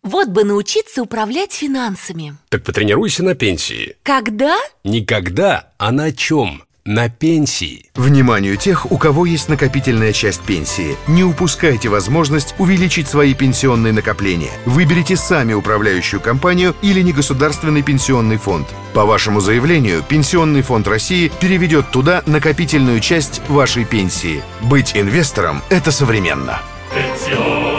Вот бы научиться управлять финансами. Так потренируйся на пенсии. Когда? Никогда, а на чем? На пенсии. Вниманию тех, у кого есть накопительная часть пенсии. Не упускайте возможность увеличить свои пенсионные накопления. Выберите сами управляющую компанию или негосударственный пенсионный фонд. По вашему заявлению, Пенсионный фонд России переведет туда накопительную часть вашей пенсии. Быть инвестором – это современно. Пенсион.